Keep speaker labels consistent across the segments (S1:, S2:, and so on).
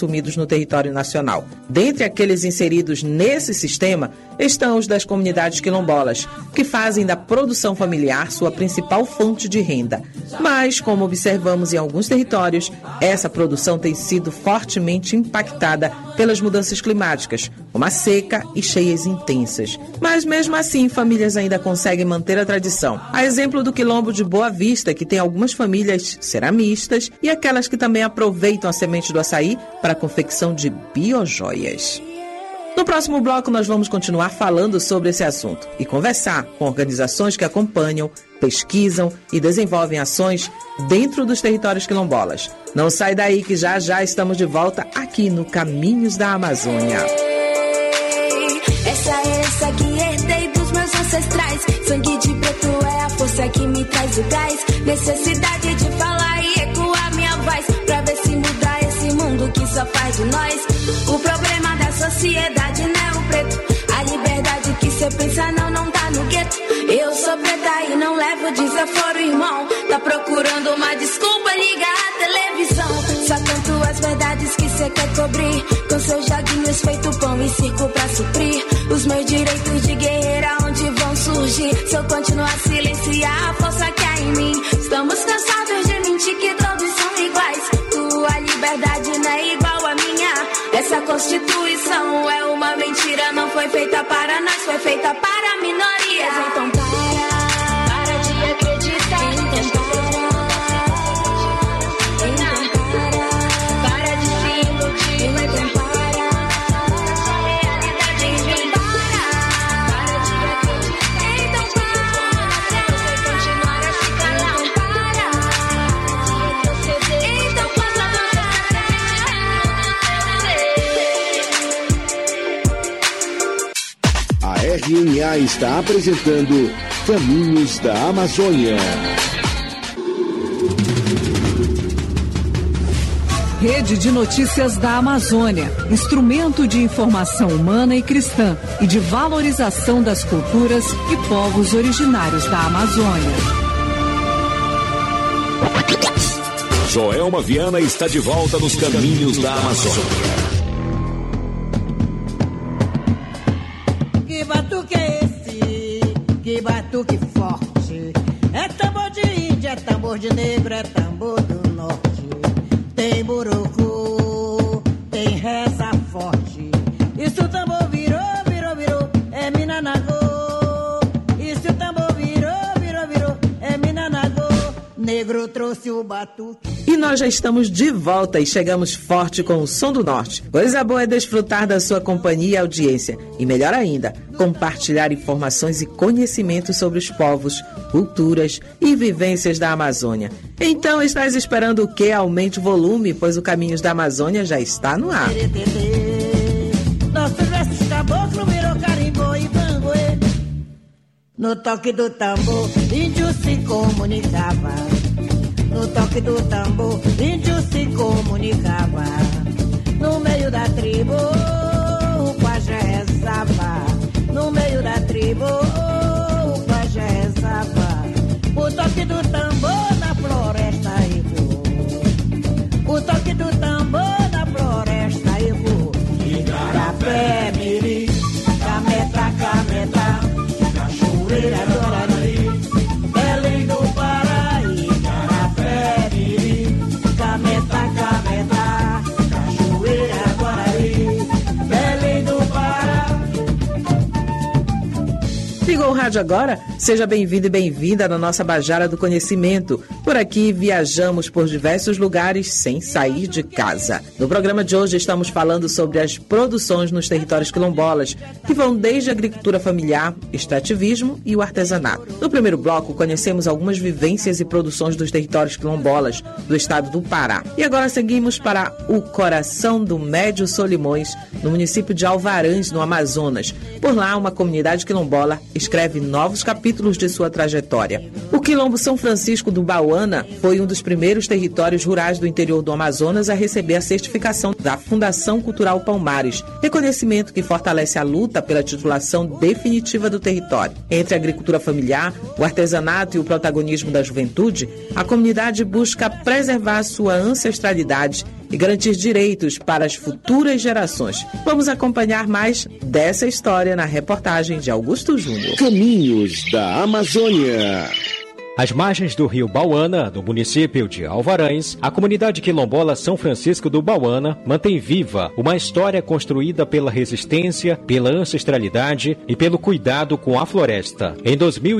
S1: assumidos no território nacional. Dentre aqueles inseridos nesse sistema estão os das comunidades quilombolas, que fazem da produção familiar sua principal fonte de renda. Mas, como observamos em alguns territórios, essa produção tem sido fortemente impactada pelas mudanças climáticas, como a seca e cheias intensas. Mas, mesmo assim, famílias ainda conseguem manter a tradição. A exemplo do Quilombo de Boa Vista, que tem algumas famílias ceramistas e aquelas que também aproveitam a semente do açaí para a confecção de biojoias. No próximo bloco, nós vamos continuar falando sobre esse assunto e conversar com organizações que acompanham, pesquisam e desenvolvem ações dentro dos territórios quilombolas. Não sai daí que já estamos de volta aqui no Caminhos da Amazônia.
S2: Essa herança que herdei dos meus ancestrais. Sangue de preto é a força que me traz o gás. Necessidade de falar e ecoar minha voz, pra ver se muda esse mundo que só faz de nós. O problema da sociedade não é o preto. A liberdade que cê pensa não tá no gueto. Eu sou preta e não levo desaforo, irmão. Tá procurando uma desculpa, liga a televisão. Só canto as verdades que cê quer cobrir, com seus joguinhos feito pão e circo pra suprir os meus direitos de guerreira, onde vão surgir se eu continuar a silenciar a força que há em mim. Estamos cansados de mentir que todos são iguais. Tua liberdade não é igual à minha. Essa Constituição é uma mentira. Não foi feita para nós, foi feita para minorias. Então para de acreditar. Para de se iludir. Essa realidade em mim. Para de acreditar. Então para você continuar a se calar. Então faça
S3: A RNA está apresentando Caminhos da Amazônia.
S4: Rede de Notícias da Amazônia, instrumento de informação humana e cristã e de valorização das culturas e povos originários da Amazônia.
S5: Joelma Viana está de volta nos Caminhos da Amazônia.
S6: Que batuque é esse? Que batuque forte. É tambor de índio, é tambor de negro, é tambor do norte. Tem burucu, tem reza forte. E se o tambor virou, é Minanagô. E se o tambor virou, é Minanagô. Negro trouxe o batuque.
S1: E nós já estamos de volta e chegamos forte com o Som do Norte. Coisa boa é desfrutar da sua companhia e audiência. E melhor ainda, compartilhar informações e conhecimentos sobre os povos, culturas e vivências da Amazônia. Então, estás esperando o quê? Aumente o volume, pois o Caminhos da Amazônia já está no ar.
S6: Nossos versos caboclo virou carimbó e banguê. No toque do tambor, índio se comunicava. No toque do tambor, índio se comunicava. No meio da tribo, o pajé rezava. No meio da tribo, o pajé rezava. O toque do tambor na floresta ecoou. O toque do tambor na floresta ecoou. Igarapé, miri, cameta, cameta, cachoeira, Guarani, Belém do Pará. Igarapé, miri, cameta, cameta, cachoeira, Guarani, Belém do Pará.
S1: Ligou o rádio agora? Seja bem-vindo e bem-vinda na nossa Bajara do Conhecimento. Por aqui viajamos por diversos lugares sem sair de casa. No programa de hoje estamos falando sobre as produções nos territórios quilombolas, que vão desde a agricultura familiar, extrativismo e o artesanato. No primeiro bloco, conhecemos algumas vivências e produções dos territórios quilombolas do estado do Pará. E agora seguimos para o coração do Médio Solimões, no município de Alvarães, no Amazonas. Por lá, uma comunidade quilombola escreve novos capítulos de sua trajetória. O Quilombo São Francisco do Bauana foi um dos primeiros territórios rurais do interior do Amazonas a receber a certificação da Fundação Cultural Palmares, reconhecimento que fortalece a luta pela titulação definitiva do território. Entre a agricultura familiar, o artesanato e o protagonismo da juventude, a comunidade busca preservar sua ancestralidade e garantir direitos para as futuras gerações. Vamos acompanhar mais dessa história na reportagem de Augusto Júnior.
S3: Caminhos da Amazônia.
S7: Às margens do rio Bauana, no município de Alvarães, a comunidade quilombola São Francisco do Bauana mantém viva uma história construída pela resistência, pela ancestralidade e pelo cuidado com a floresta. Em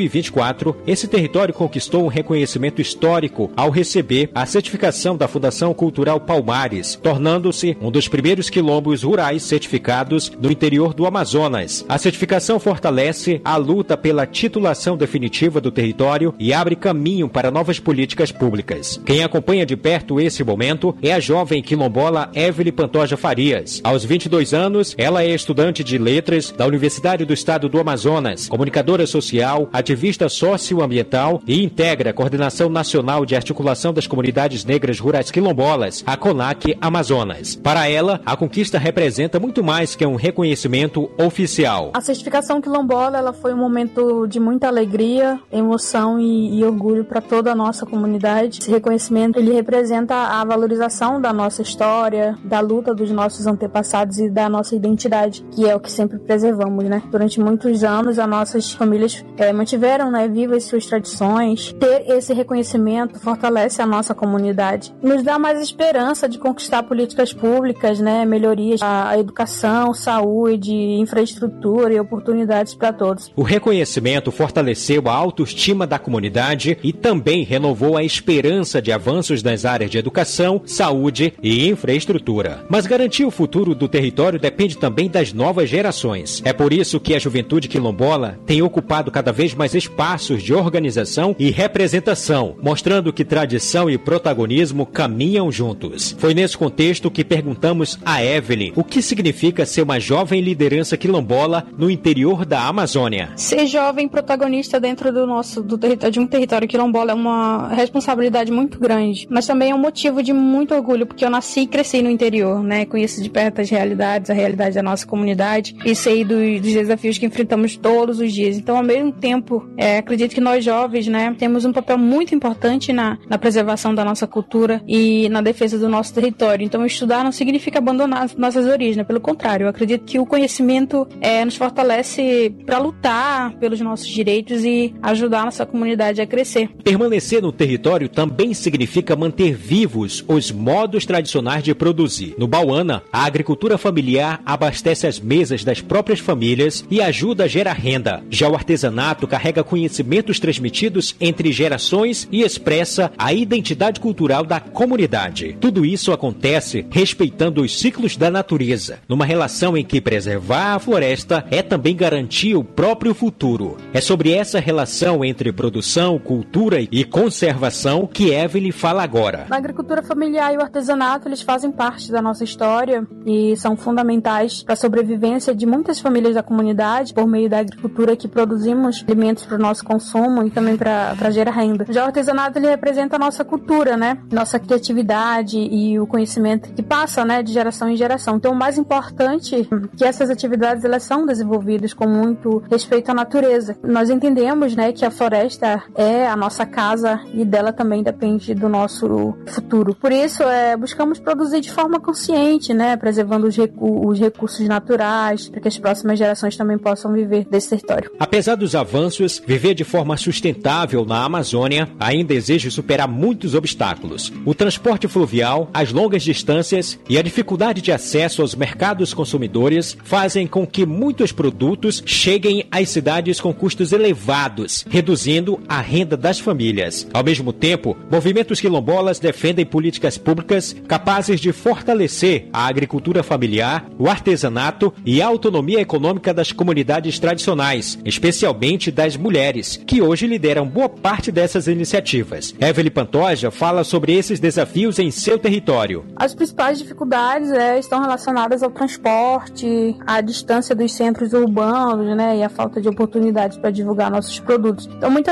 S7: 2024, esse território conquistou um reconhecimento histórico ao receber a certificação da Fundação Cultural Palmares, tornando-se um dos primeiros quilombos rurais certificados no interior do Amazonas. A certificação fortalece a luta pela titulação definitiva do território e abre caminho para novas políticas públicas. Quem acompanha de perto esse momento é a jovem quilombola Evelyn Pantoja Farias. Aos 22 anos, ela é estudante de letras da Universidade do Estado do Amazonas, comunicadora social, ativista socioambiental e integra a Coordenação Nacional de Articulação das Comunidades Negras Rurais Quilombolas, a CONAC Amazonas. Para ela, a conquista representa muito mais que um reconhecimento oficial.
S8: A certificação quilombola, ela foi um momento de muita alegria, emoção e orgulho para toda a nossa comunidade. Esse reconhecimento, ele representa a valorização da nossa história, da luta dos nossos antepassados e da nossa identidade, que é o que sempre preservamos, né? Durante muitos anos, as nossas famílias mantiveram, né, vivas suas tradições. Ter esse reconhecimento fortalece a nossa comunidade. Nos dá mais esperança de conquistar políticas públicas, né, melhorias à educação, saúde, infraestrutura e oportunidades para todos.
S7: O reconhecimento fortaleceu a autoestima da comunidade e também renovou a esperança de avanços nas áreas de educação, saúde e infraestrutura. Mas garantir o futuro do território depende também das novas gerações. É por isso que a juventude quilombola tem ocupado cada vez mais espaços de organização e representação, mostrando que tradição e protagonismo caminham juntos. Foi nesse contexto que perguntamos a Evelyn o que significa ser uma jovem liderança quilombola no interior da Amazônia.
S8: Ser jovem protagonista dentro do território de um território quilombola é uma responsabilidade muito grande, mas também é um motivo de muito orgulho, porque eu nasci e cresci no interior, né? Conheço de perto as realidades, a realidade da nossa comunidade e sei dos desafios que enfrentamos todos os dias. Então, ao mesmo tempo, acredito que nós jovens, né, temos um papel muito importante na preservação da nossa cultura e na defesa do nosso território. Então, estudar não significa abandonar nossas origens, né? Pelo contrário, eu acredito que o conhecimento nos fortalece para lutar pelos nossos direitos e ajudar a nossa comunidade a crescer.
S7: Permanecer no território também significa manter vivos os modos tradicionais de produzir. No Bauana, a agricultura familiar abastece as mesas das próprias famílias e ajuda a gerar renda. Já o artesanato carrega conhecimentos transmitidos entre gerações e expressa a identidade cultural da comunidade. Tudo isso acontece respeitando os ciclos da natureza, numa relação em que preservar a floresta é também garantir o próprio futuro. É sobre essa relação entre produção, cultura e conservação que Evelyn fala agora.
S8: A agricultura familiar e o artesanato, eles fazem parte da nossa história e são fundamentais para a sobrevivência de muitas famílias da comunidade, por meio da agricultura que produzimos alimentos para o nosso consumo e também para gerar renda. Já o artesanato, ele representa a nossa cultura, né? Nossa criatividade e o conhecimento que passa, né, de geração em geração. Então, o mais importante é que essas atividades, elas são desenvolvidas com muito respeito à natureza. Nós entendemos, né, que a floresta é a nossa casa e dela também depende do nosso futuro. Por isso, buscamos produzir de forma consciente, né, preservando os recursos naturais, para que as próximas gerações também possam viver desse território.
S7: Apesar dos avanços, viver de forma sustentável na Amazônia ainda exige superar muitos obstáculos. O transporte fluvial, as longas distâncias e a dificuldade de acesso aos mercados consumidores fazem com que muitos produtos cheguem às cidades com custos elevados, reduzindo a renda das famílias. Ao mesmo tempo, movimentos quilombolas defendem políticas públicas capazes de fortalecer a agricultura familiar, o artesanato e a autonomia econômica das comunidades tradicionais, especialmente das mulheres, que hoje lideram boa parte dessas iniciativas. Evelyn Pantoja fala sobre esses desafios em seu território.
S8: As principais dificuldades estão relacionadas ao transporte, à distância dos centros urbanos, né, e a falta de oportunidades para divulgar nossos produtos. Então, muitas vezes,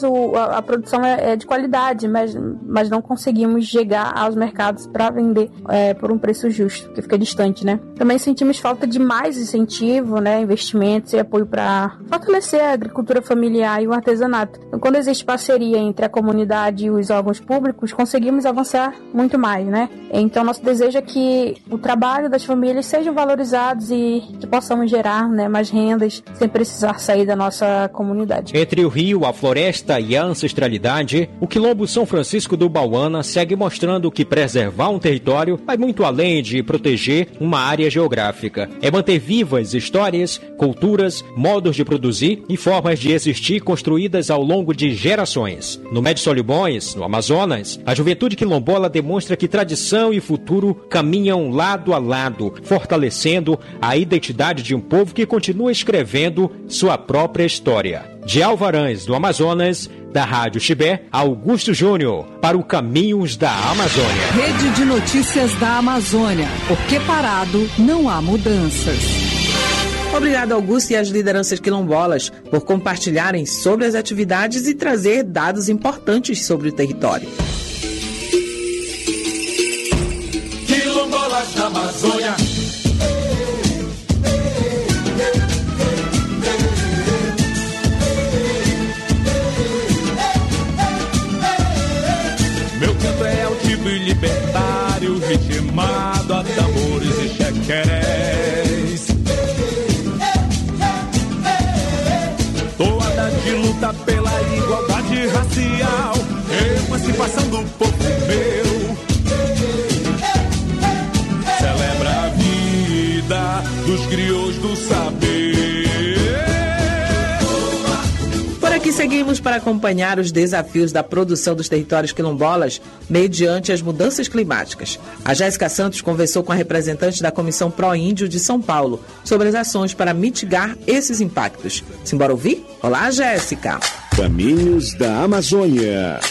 S8: a produção é de qualidade, mas não conseguimos chegar aos mercados para vender por um preço justo, porque fica distante, né? Também sentimos falta de mais incentivo, né, investimentos e apoio para fortalecer a agricultura familiar e o artesanato. Então, quando existe parceria entre a comunidade e os órgãos públicos, conseguimos avançar muito mais, né? Então, nosso desejo é que o trabalho das famílias sejam valorizados e que possamos gerar, né, mais rendas sem precisar sair da nossa comunidade.
S7: Entre o rio, a floresta e a ancestralidade, o Quilombo São Francisco do Bauana segue mostrando que preservar um território vai muito além de proteger uma área geográfica. É manter vivas histórias, culturas, modos de produzir e formas de existir construídas ao longo de gerações. No Médio Solimões, no Amazonas, a juventude quilombola demonstra que tradição e futuro caminham lado a lado, fortalecendo a identidade de um povo que continua escrevendo sua própria história. De Alvarães, do Amazonas, da Rádio Chibé, Augusto Júnior, para o Caminhos da Amazônia.
S4: Rede de Notícias da Amazônia, porque parado não há mudanças.
S1: Obrigado, Augusto, e às lideranças quilombolas por compartilharem sobre as atividades e trazer dados importantes sobre o território.
S5: Quilombolas da Amazônia. Meu canto é altivo e libertário, ritmado a tambores e chequerés. Toada de luta pela igualdade racial, emancipação do povo meu. Celebra a vida dos griots do saber.
S1: Por aqui seguimos para acompanhar os desafios da produção dos territórios quilombolas mediante as mudanças climáticas. A Jéssica Santos conversou com a representante da Comissão Pró-Índio de São Paulo sobre as ações para mitigar esses impactos. Simbora ouvir? Olá, Jéssica!
S3: Caminhos da Amazônia.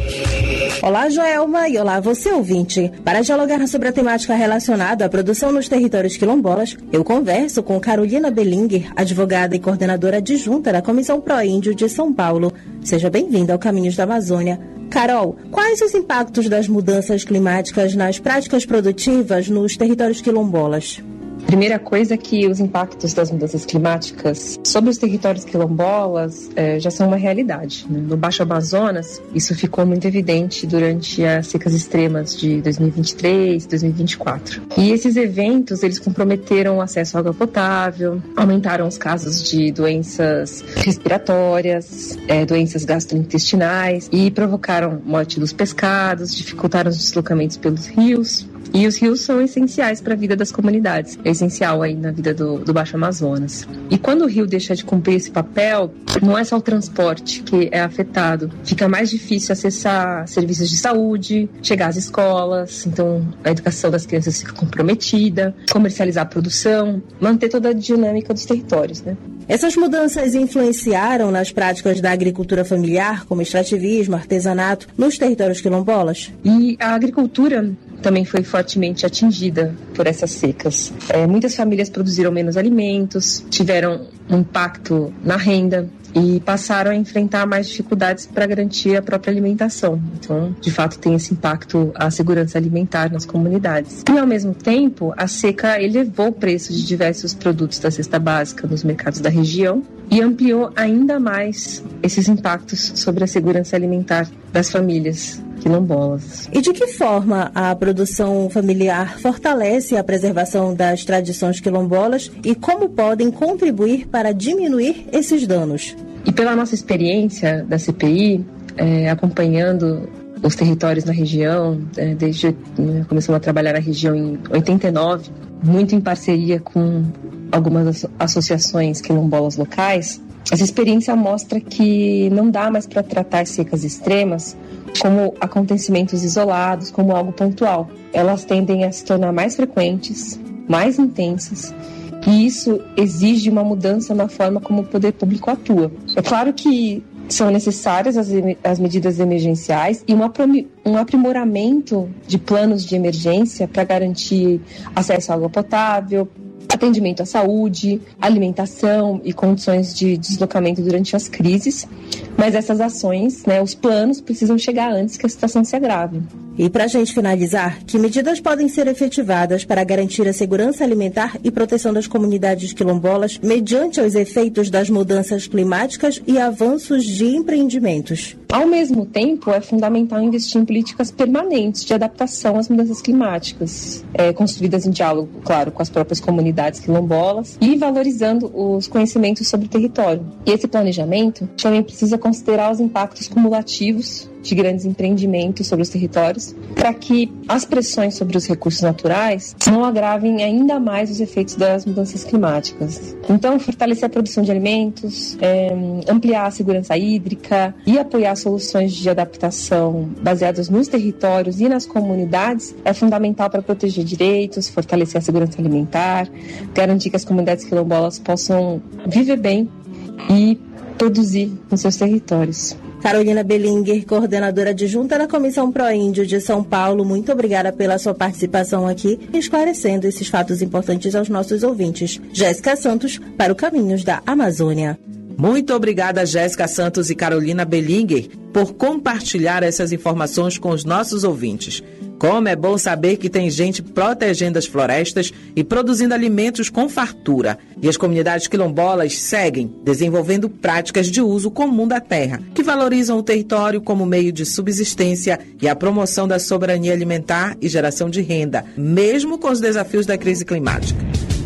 S9: Olá, Joelma, e olá, você ouvinte. Para dialogar sobre a temática relacionada à produção nos territórios quilombolas, eu converso com Carolina Bellinger, advogada e coordenadora adjunta da Comissão Pró-Índio de São Paulo. Seja bem-vinda ao Caminhos da Amazônia. Carol, quais os impactos das mudanças climáticas nas práticas produtivas nos territórios quilombolas?
S10: Primeira coisa é que os impactos das mudanças climáticas sobre os territórios quilombolas já são uma realidade. No Baixo Amazonas, isso ficou muito evidente durante as secas extremas de 2023 e 2024. E esses eventos, eles comprometeram o acesso à água potável, aumentaram os casos de doenças respiratórias, doenças gastrointestinais e provocaram morte dos pescados, dificultaram os deslocamentos pelos rios. E os rios são essenciais para a vida das comunidades, é essencial aí na vida do Baixo Amazonas. E quando o rio deixa de cumprir esse papel, não é só o transporte que é afetado, fica mais difícil acessar serviços de saúde, chegar às escolas, então a educação das crianças fica comprometida, comercializar a produção, manter toda a dinâmica dos territórios, né?
S9: Essas mudanças influenciaram nas práticas da agricultura familiar, como extrativismo, artesanato, nos territórios quilombolas?
S10: E a agricultura também foi fortemente atingida por essas secas. Muitas famílias produziram menos alimentos, tiveram um impacto na renda e passaram a enfrentar mais dificuldades para garantir a própria alimentação. Então, de fato, tem esse impacto à segurança alimentar nas comunidades. E, ao mesmo tempo, a seca elevou o preço de diversos produtos da cesta básica nos mercados da região e ampliou ainda mais esses impactos sobre a segurança alimentar das famílias quilombolas.
S9: E de que forma a produção familiar fortalece a preservação das tradições quilombolas e como podem contribuir para diminuir esses danos?
S10: E pela nossa experiência da CPI, acompanhando os territórios na região, desde começamos a trabalhar na região em 89, muito em parceria com algumas associações quilombolas locais, essa experiência mostra que não dá mais para tratar secas extremas como acontecimentos isolados, como algo pontual. Elas tendem a se tornar mais frequentes, mais intensas, e isso exige uma mudança na forma como o poder público atua. É claro que são necessárias as medidas emergenciais e um aprimoramento de planos de emergência para garantir acesso à água potável, atendimento à saúde, alimentação e condições de deslocamento durante as crises. Mas essas ações, os planos precisam chegar antes que a situação se agrave.
S9: E para a gente finalizar, que medidas podem ser efetivadas para garantir a segurança alimentar e proteção das comunidades quilombolas mediante os efeitos das mudanças climáticas e avanços de empreendimentos?
S10: Ao mesmo tempo, é fundamental investir em políticas permanentes de adaptação às mudanças climáticas, construídas em diálogo, claro, com as próprias comunidades quilombolas e valorizando os conhecimentos sobre o território. E esse planejamento também precisa considerar os impactos cumulativos de grandes empreendimentos sobre os territórios, para que as pressões sobre os recursos naturais não agravem ainda mais os efeitos das mudanças climáticas. Então, fortalecer a produção de alimentos, ampliar a segurança hídrica e apoiar soluções de adaptação baseadas nos territórios e nas comunidades é fundamental para proteger direitos, fortalecer a segurança alimentar, garantir que as comunidades quilombolas possam viver bem e produzir nos seus territórios.
S9: Carolina Bellinger, coordenadora adjunta da Comissão Proíndio de São Paulo, muito obrigada pela sua participação aqui, esclarecendo esses fatos importantes aos nossos ouvintes. Jéssica Santos, para o Caminhos da Amazônia.
S1: Muito obrigada, Jéssica Santos e Carolina Bellinger, por compartilhar essas informações com os nossos ouvintes. Como é bom saber que tem gente protegendo as florestas e produzindo alimentos com fartura. E as comunidades quilombolas seguem desenvolvendo práticas de uso comum da terra, que valorizam o território como meio de subsistência e a promoção da soberania alimentar e geração de renda, mesmo com os desafios da crise climática.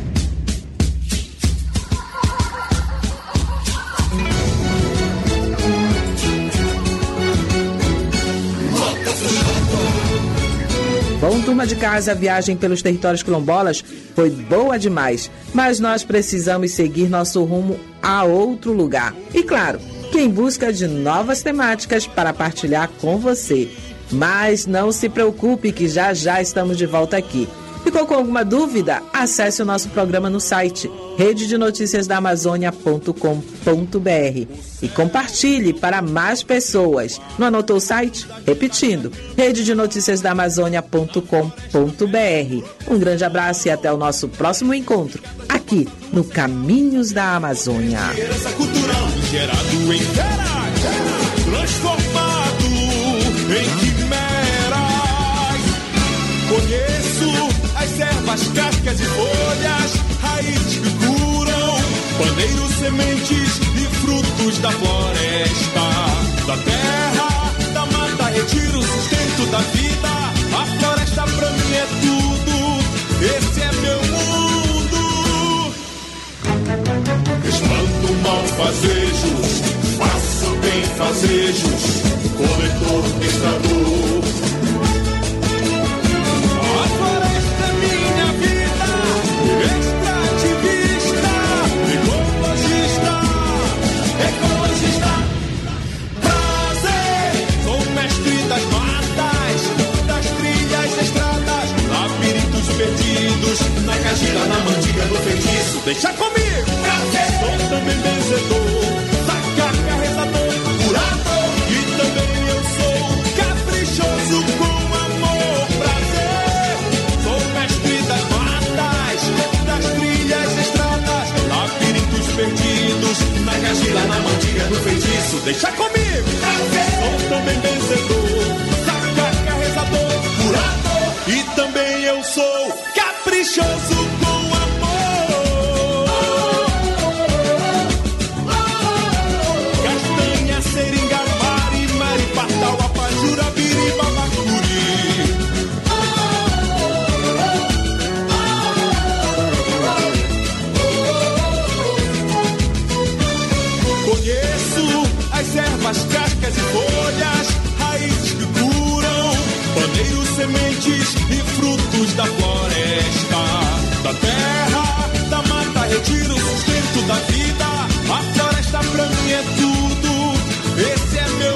S1: Bom, turma de casa, a viagem pelos territórios quilombolas foi boa demais, mas nós precisamos seguir nosso rumo a outro lugar. E claro, que em busca de novas temáticas para partilhar com você. Mas não se preocupe que já estamos de volta aqui. Ficou com alguma dúvida? Acesse o nosso programa no site rededenoticiasdaamazônia.com.br e compartilhe para mais pessoas. Não anotou o site? Repetindo, rededenoticiasdaamazônia.com.br. Um grande abraço e até o nosso próximo encontro, aqui no Caminhos da Amazônia.
S5: Herança cultural gerado em feras, transformado em quimeras. Conheço as ervas, cascas e folhas, raízes que curam, pandeiros, sementes e frutos da floresta. Da terra, da mata, retiro o sustento da vida. A floresta pra mim é tudo, esse é meu mundo. Espanto malfazejos, faço benfazejos, coletor, testador. Na cagira, na mandiga do feitiço, deixa comigo! Prazer! Sou também benzedor, sacar, carregador, curador. E também eu sou caprichoso com amor, prazer. Sou mestre das matas, das trilhas, estradas, labirintos perdidos. Na cagira, na mandiga do feitiço, deixa comigo! Prazer! Sou também benzedor, sacar, carregador, curador. E também eu sou caprichoso com amor. Castanha, seringa, mari, maripatal, apajura, biriba, bacuri. Conheço as ervas, cascas e folhas, raízes que curam, paneiros, sementes e frutos da floresta. Da terra, da mata, retiro o sustento da vida. A floresta pra mim é tudo, esse é meu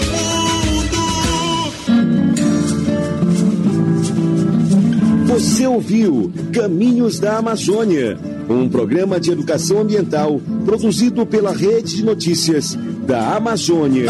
S5: mundo.
S3: Você ouviu Caminhos da Amazônia, um programa de educação ambiental produzido pela Rede de Notícias da Amazônia.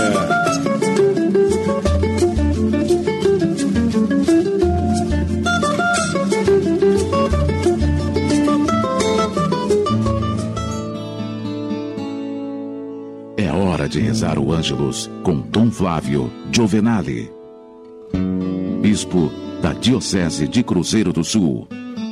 S11: de rezar o Ângelus com Dom Flávio Giovenale, bispo da Diocese de Cruzeiro do Sul.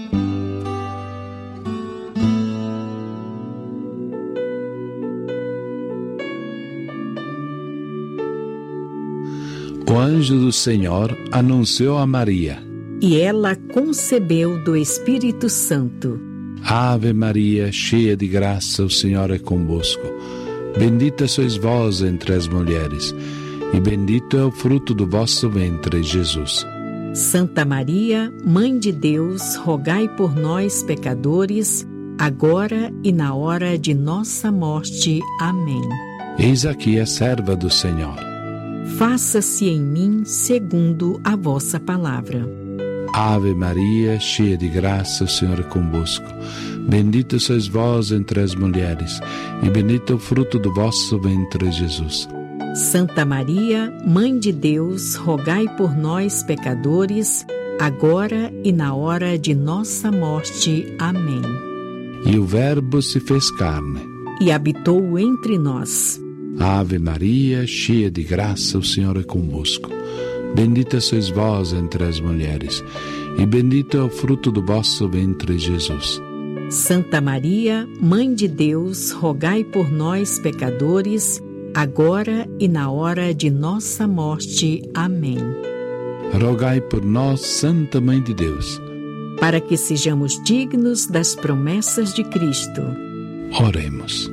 S12: O anjo do Senhor anunciou a Maria,
S13: e ela concebeu do Espírito Santo.
S12: Ave Maria, cheia de graça, o Senhor é convosco. Bendita sois vós entre as mulheres, e bendito é o fruto do vosso ventre, Jesus.
S13: Santa Maria, Mãe de Deus, rogai por nós, pecadores, agora e na hora de nossa morte. Amém.
S12: Eis aqui a serva do Senhor.
S13: Faça-se em mim segundo a vossa palavra.
S12: Ave Maria, cheia de graça, o Senhor é convosco. Bendita sois vós entre as mulheres, e bendito é o fruto do vosso ventre, Jesus.
S13: Santa Maria, Mãe de Deus, rogai por nós, pecadores, agora e na hora de nossa morte. Amém.
S12: E o Verbo se fez carne
S13: e habitou entre nós.
S12: Ave Maria, cheia de graça, o Senhor é convosco. Bendita sois vós entre as mulheres, e bendito é o fruto do vosso ventre, Jesus.
S13: Santa Maria, Mãe de Deus, rogai por nós, pecadores, agora e na hora de nossa morte. Amém.
S12: Rogai por nós, Santa Mãe de Deus,
S13: para que sejamos dignos das promessas de Cristo.
S12: Oremos.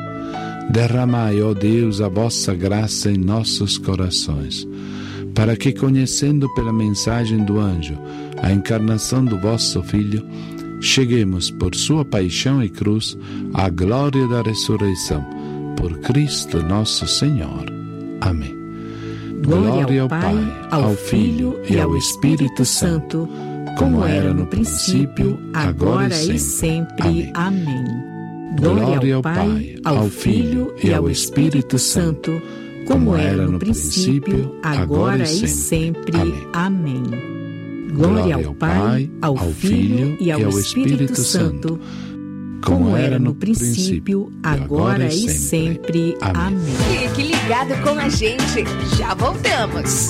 S12: Derramai, ó Deus, a vossa graça em nossos corações, para que, conhecendo pela mensagem do anjo a encarnação do vosso Filho, cheguemos por sua paixão e cruz à glória da ressurreição. Por Cristo nosso Senhor. Amém.
S13: Glória ao Pai, ao Filho e ao Espírito Santo, como era no princípio, agora e sempre. Amém. Glória ao Pai, ao Filho e ao Espírito Santo, como era no princípio, agora e sempre. Amém. Glória ao Pai, ao Filho e ao Espírito Santo, como era no princípio, agora e sempre. Amém.
S14: Fique ligado com a gente, já voltamos.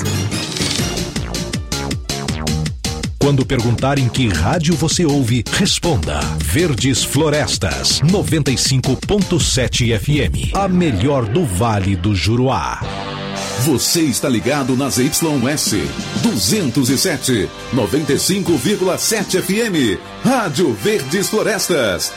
S15: Quando perguntarem que rádio você ouve, responda Verdes Florestas, 95.7 FM, a melhor do Vale do Juruá.
S11: Você está ligado na ZYS 207, 95,7 FM, Rádio Verdes Florestas.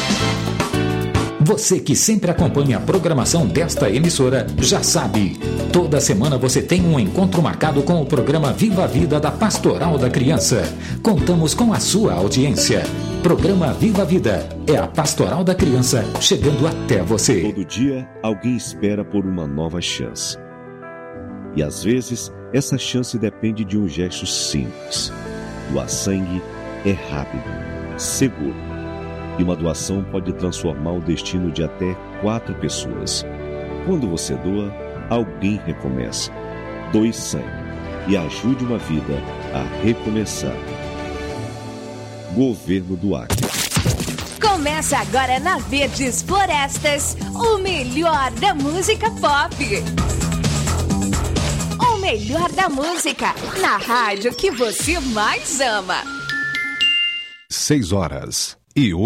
S16: Você que sempre acompanha a programação desta emissora já sabe, toda semana você tem um encontro marcado com o programa Viva a Vida da Pastoral da Criança. Contamos com a sua audiência. Programa Viva a Vida é a Pastoral da Criança chegando até você.
S3: Todo dia alguém espera por uma nova chance. E às vezes essa chance depende de um gesto simples. Doar sangue é rápido, seguro. E uma doação pode transformar o destino de até 4 pessoas. Quando você doa, alguém recomeça. Doe sangue e ajude uma vida a recomeçar. Governo do Acre.
S14: Começa agora na Verdes Florestas, o melhor da música pop. O melhor da música, na rádio que você mais ama.
S15: 6h08.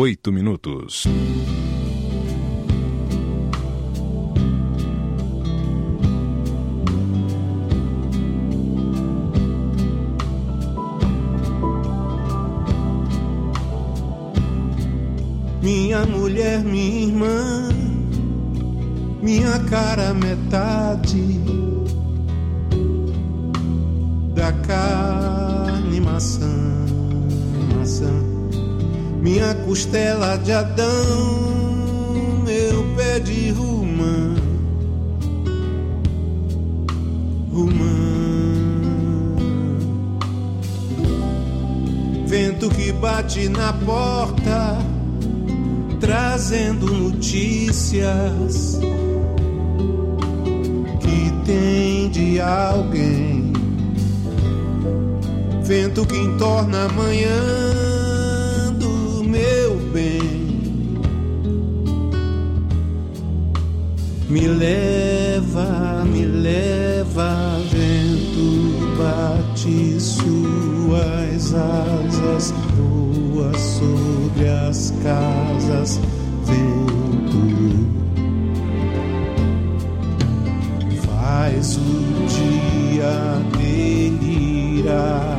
S5: Minha mulher, minha irmã, minha cara metade da carne maçã. Minha costela de Adão, meu pé de romã. Vento que bate na porta, trazendo notícias que tem de alguém. Vento que entorna a manhã do meu bem. Me leva
S17: tuas asas, voa sobre as casas, vento. Faz o dia delirar,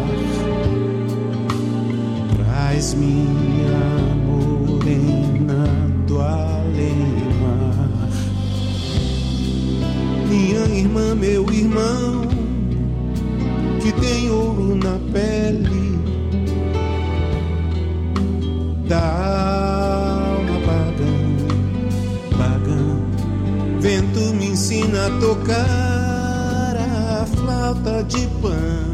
S17: traz minha morena do além-mar. Minha irmã, meu irmão, que tem ouro na pele da alma pagã. Vento me ensina a tocar a flauta de pan.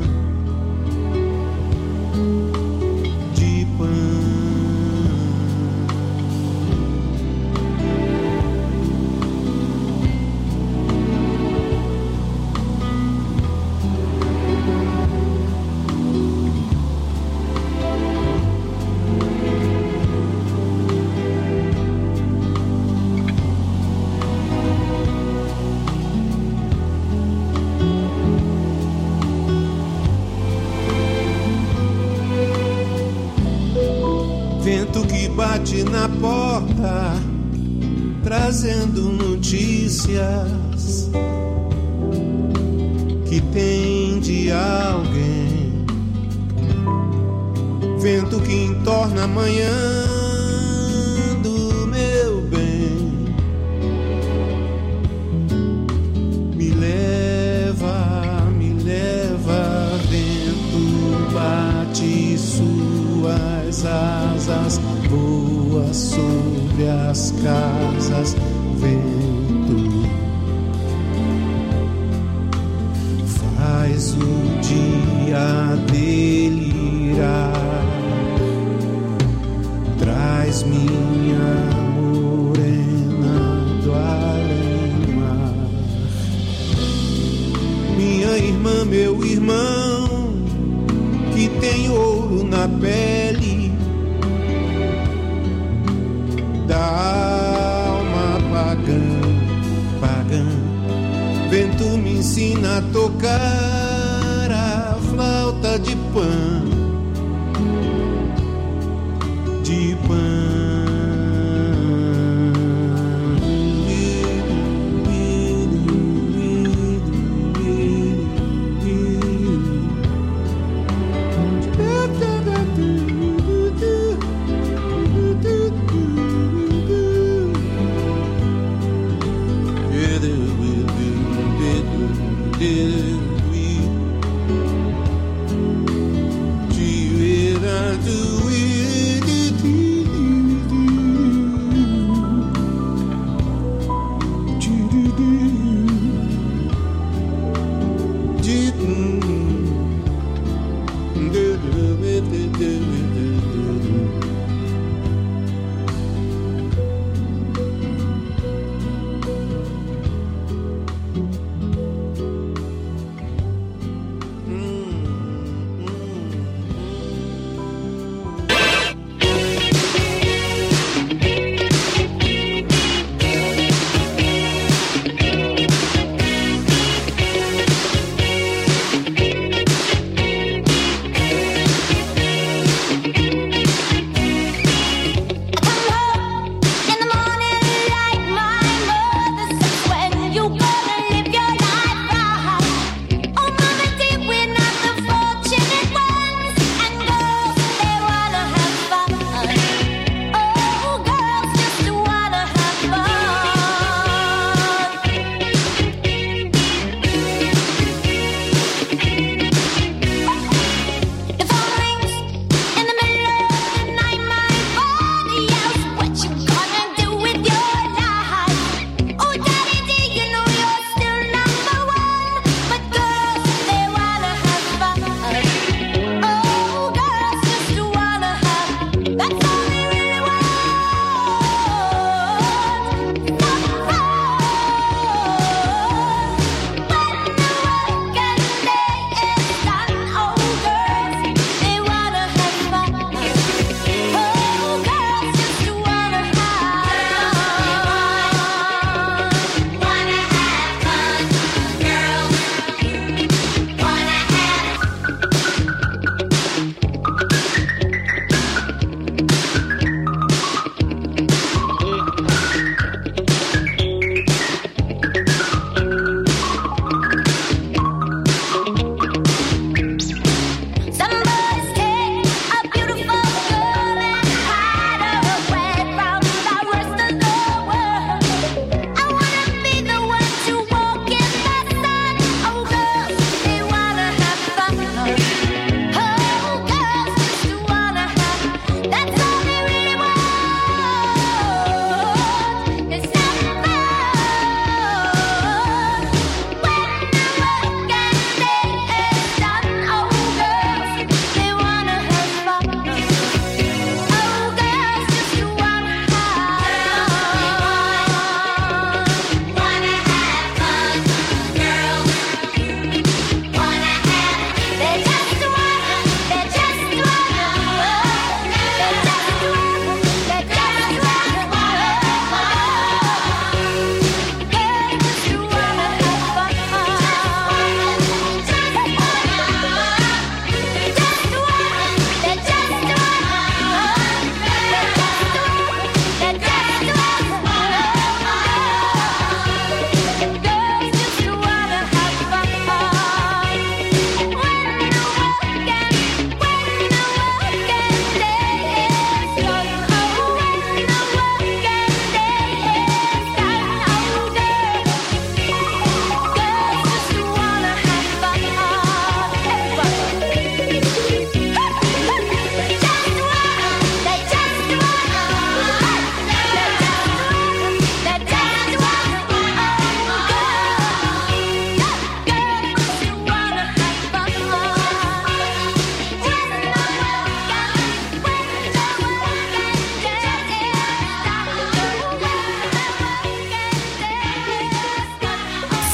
S17: Vento que bate na porta, trazendo notícias que tem de alguém. Vento que entorna a manhã do meu bem. Me leva, vento bate suas asas, voa sobre as casas, vento. Faz o dia delirar, traz minha morena do além-mar. Minha irmã, meu irmão, que tem ouro na pele da alma pagã. Vento me ensina a tocar a flauta de pan.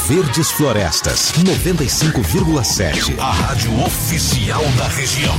S15: Verdes Florestas, 95,7. A rádio oficial da região.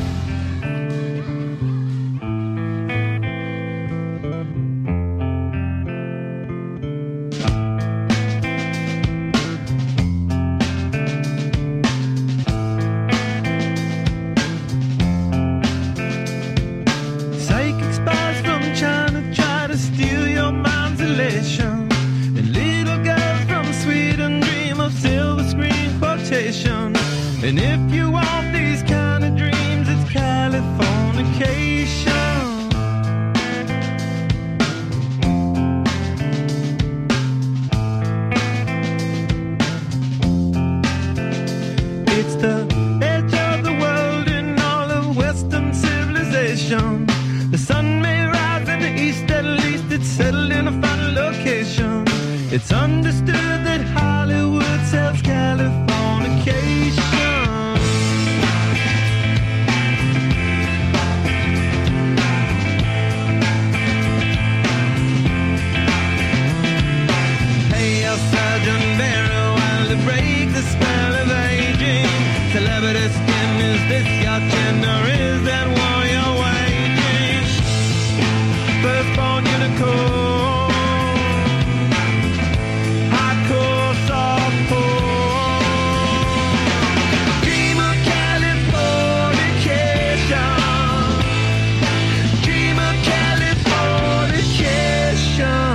S18: And if you want these kind of dreams, it's Californication. It's the edge of the world in all of Western civilization. The sun may rise in the east, at least it's settled in a final location. It's understood that Hollywood sells Californication. Break the spell of aging. Celebrity skin, is this your chin or is that war you're waging? Firstborn unicorn, hardcore softcore. Dream of Californication. Dream of Californication.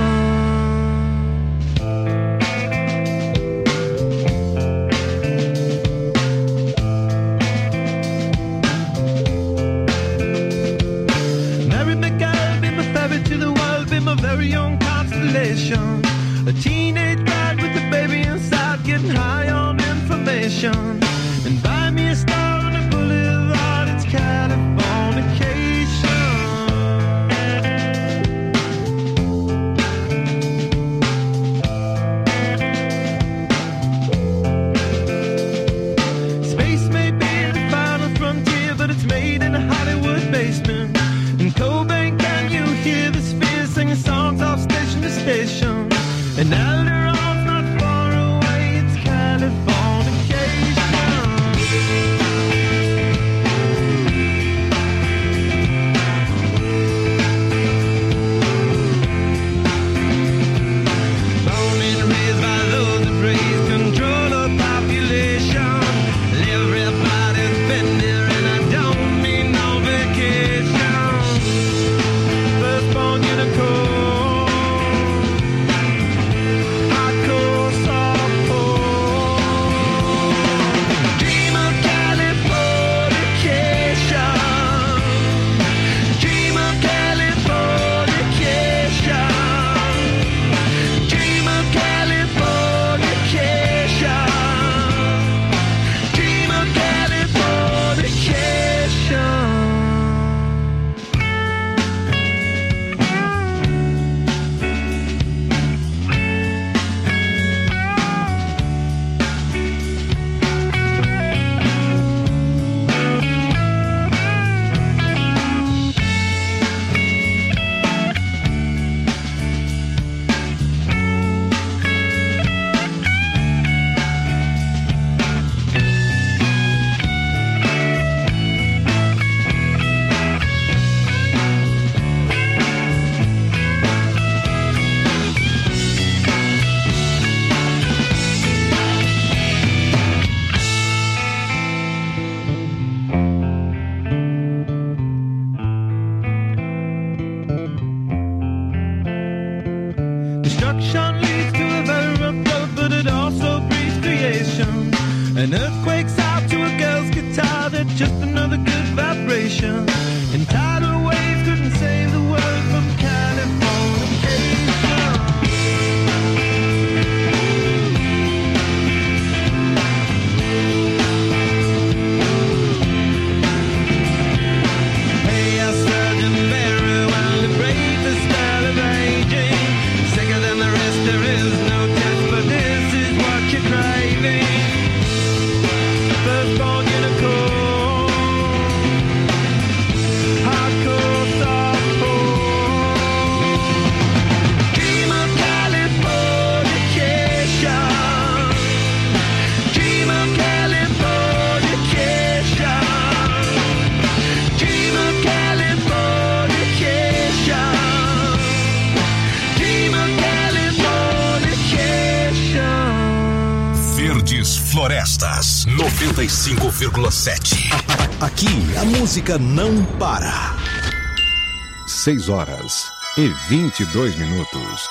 S18: A very young constellation, a teenage bride with a baby inside, getting high on information. And buy me a star on a boulevard, it's Californication. Space may be the final frontier, but it's made in a Hollywood basement. In Cobain, can you hear the singing songs off station to station? And Alderon's not far away, it's Californication. Born and raised by those that praise control of population. Everybody's been there and I don't mean no vacation. Firstborn unicorn. Destruction leads to a very rough road, but it also breeds creation. An earthquake's out to a girl's guitar, that's just another good vibration. And tidal waves couldn't save the world from Californication. Hey, a surgeon very well to break the spell of aging. Sicker than the rest of
S15: Florestas 95,7. Aqui a música não para.
S19: 6h22.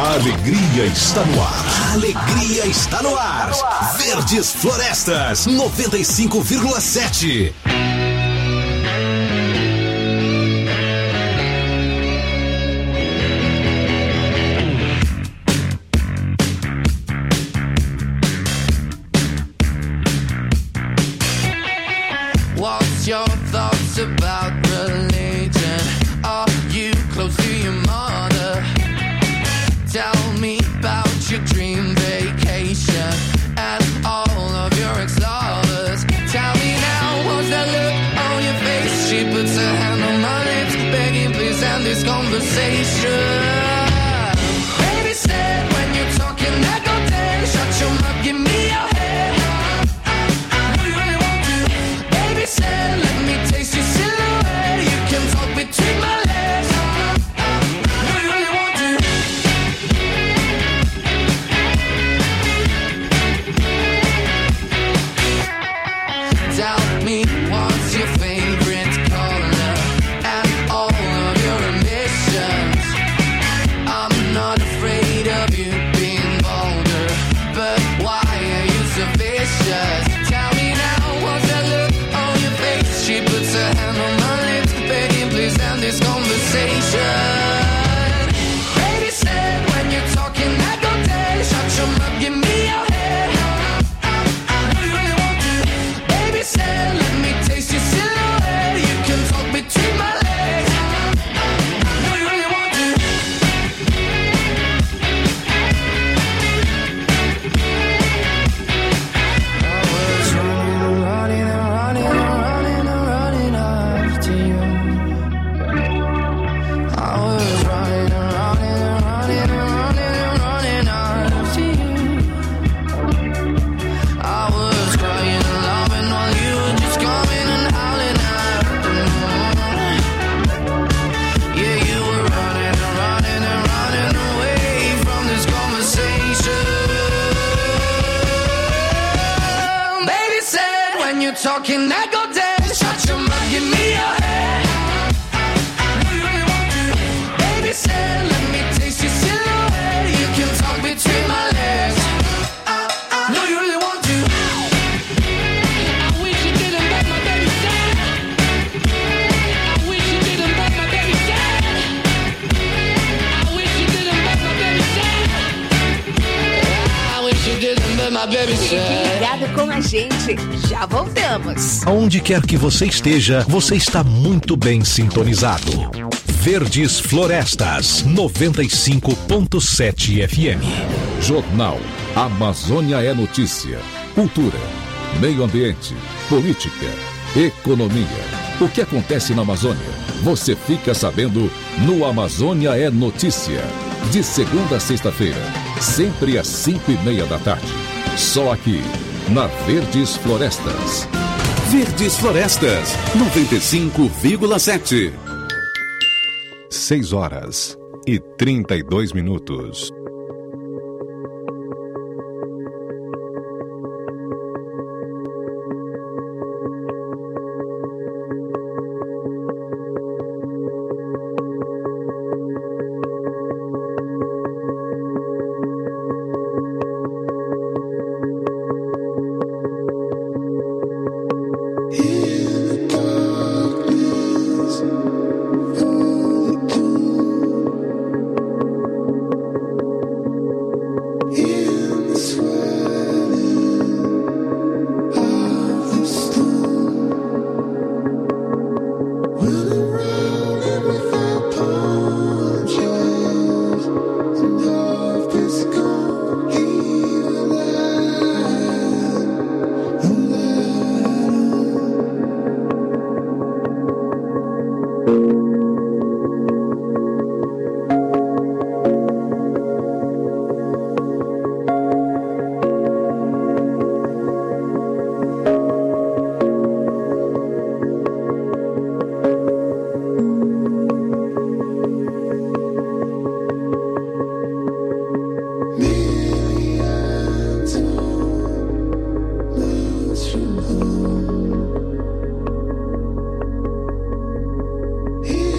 S15: A alegria está no ar. A alegria está no ar. Verdes Florestas 95,7.
S19: What's your thoughts about religion? Are you close to your mother? Tell me about your dream vacation and all of your ex-lovers. Tell me now, what's that look on your face? She puts her hand on my lips, begging please end this conversation. Baby said when you're talking I go dead. Shut your mouth, give me your head. Do you really want to? Baby said let me taste your silhouette. You can talk between my legs. Do you really want to? Tell me what's your favorite color and all of your ambitions. I'm not afraid of you being bolder, but why are you so vicious? Tell me now, what's that look on your face? She puts her hand on my lips, begging please end this conversation. Baby said when you're talking I go dead. Shut your mouth, give me your head. Do you really want to? Baby said let me taste your silhouette. You can talk between my legs. Do you really want to? I was running after you. I was running after you. I was crying and laughing while you were just coming and howling after me. Yeah, you were running away from this conversation. Baby said when you're talking I go dead. Shut your mouth, give me your head. Do you really want to? Baby said let me taste your silhouette. You can talk between my legs. Do you really want to? I wish you didn't make my baby sad. I wish you didn't make my baby sad. I wish you didn't make my baby sad. I wish you didn't make my baby
S14: Fique
S19: sad.
S14: ligado com a gente, já voltamos.
S15: Aonde quer que você esteja, você está muito bem sintonizado. Verdes Florestas 95,7 FM.
S11: Jornal Amazônia é Notícia. Cultura, meio ambiente, política, economia. O que acontece na Amazônia? Você fica sabendo no Amazônia é Notícia. De segunda a sexta-feira, sempre às 5:30 da tarde. Só aqui, na Verdes Florestas.
S3: Verdes Florestas 95,7.
S15: 6h32.
S19: Here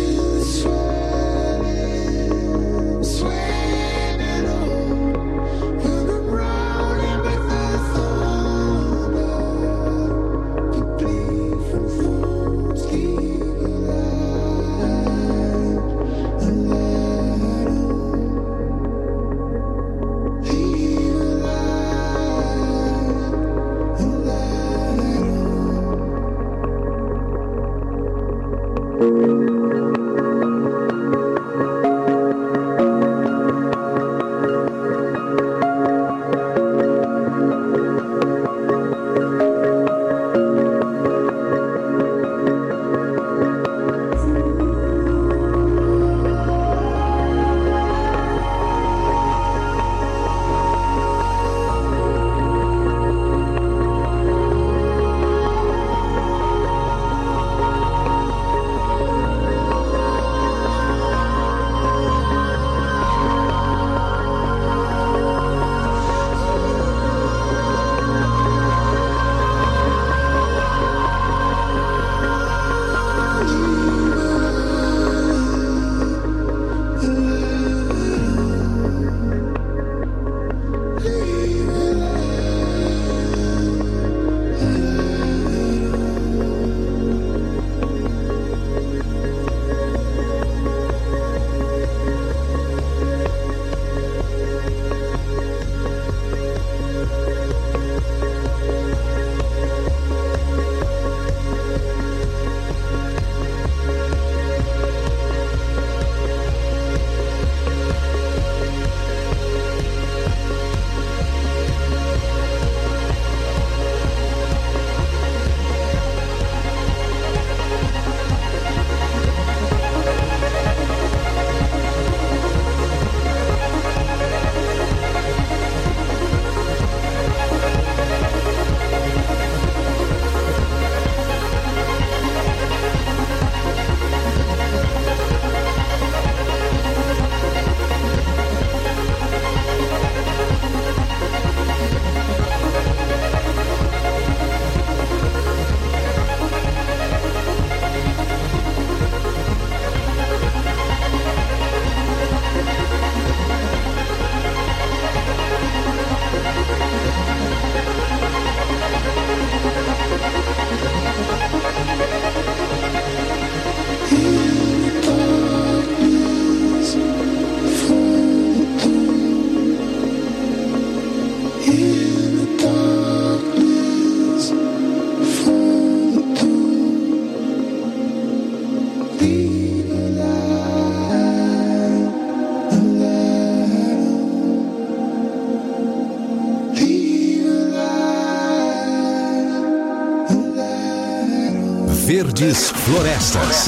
S15: Verdes Florestas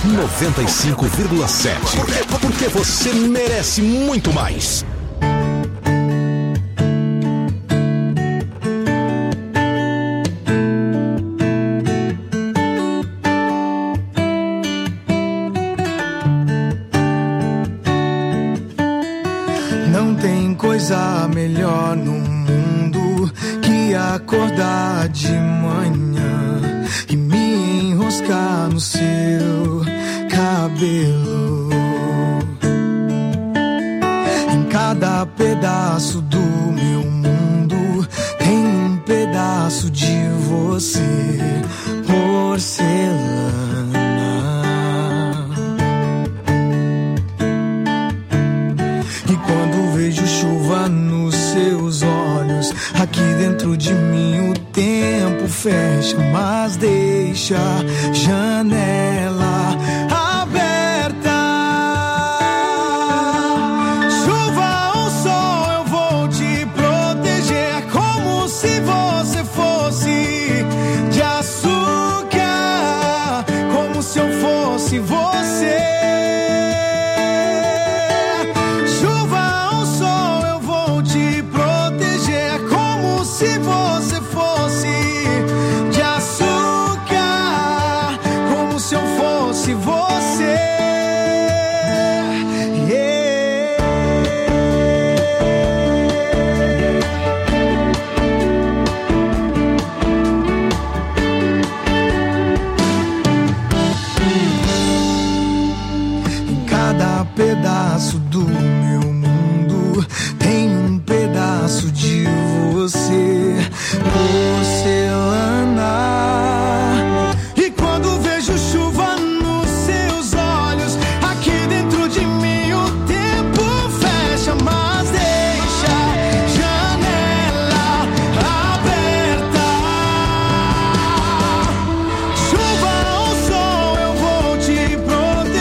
S15: 95,7. Porque você merece muito mais.
S20: Não tem coisa melhor no mundo que acordar de manhã e me enroscar no seu cabelo. Em cada pedaço do meu mundo tem um pedaço de você, porcelana. E quando vejo chuva nos seus olhos, aqui dentro de mim o tempo fecha, mas deixa a janela aberta. Chuva ou sol, eu vou te proteger, como se você fosse de açúcar, como se eu fosse você. Chuva ou sol, eu vou te proteger, como se você fosse de açúcar, como se eu fosse você. Em cada pedaço do meu mundo tem um pedaço de você, porcelana. E quando vejo chuva nos seus olhos, aqui dentro de mim o tempo fecha, mas deixa a janela aberta. Chuva ou sol, eu vou te proteger,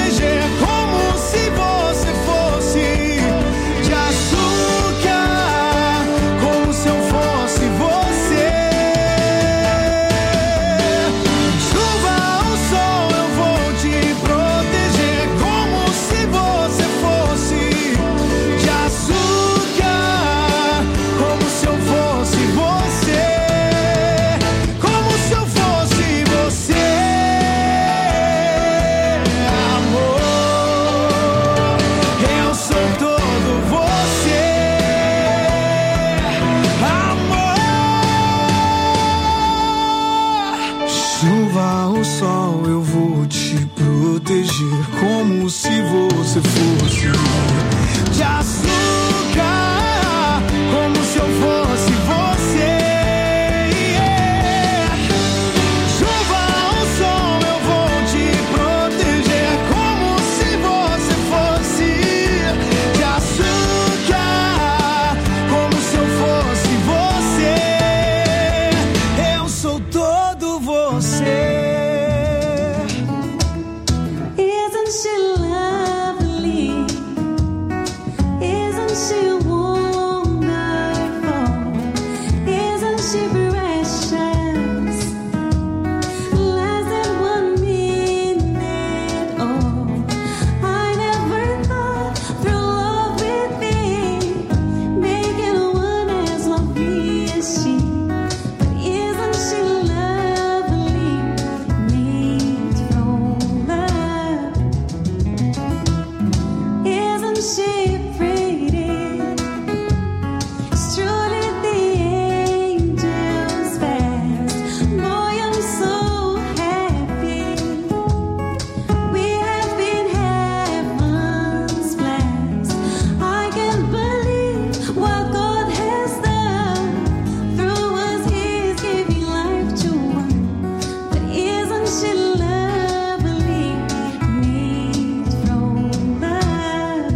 S20: como se você fosse de açúcar, como se eu fosse você. Chuva ou sol, eu vou te proteger, como se você fosse de açúcar, como se eu fosse você. Eu sou todo você.
S2: Isn't she lovely? Isn't she wonderful? Isn't she precious? Less than 1 minute. Oh, I never thought through love with me, making one as lovely as she. But isn't she lovely? Made from love. Isn't she pretty? It's truly the angel's fast. Boy, I'm so happy. We have been heaven's blessed. I can't believe what God has done. Through us, He's giving life to one. But isn't she lovely? Made from love.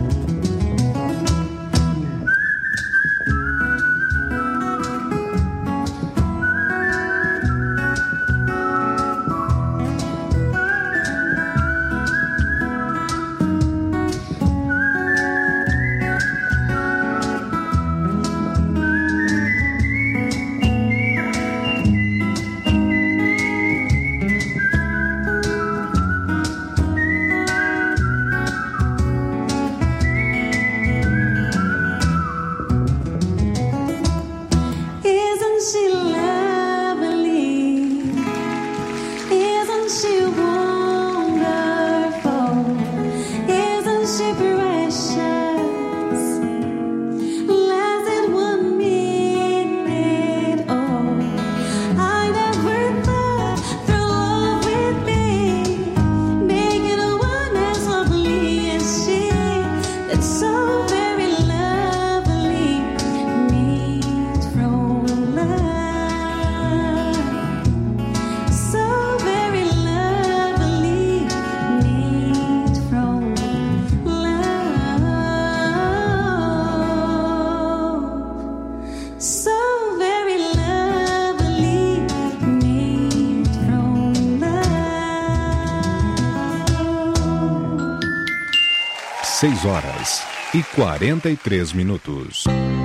S2: Isn't she lovely? Isn't she wonderful? Isn't she precious? Less than 1 minute. Oh, I never thought through love with me, making one as lovely as she. That's so very lovely, made from love. So very lovely, made from love. So very lovely, made from love.
S15: 6 horas e 43 minutos.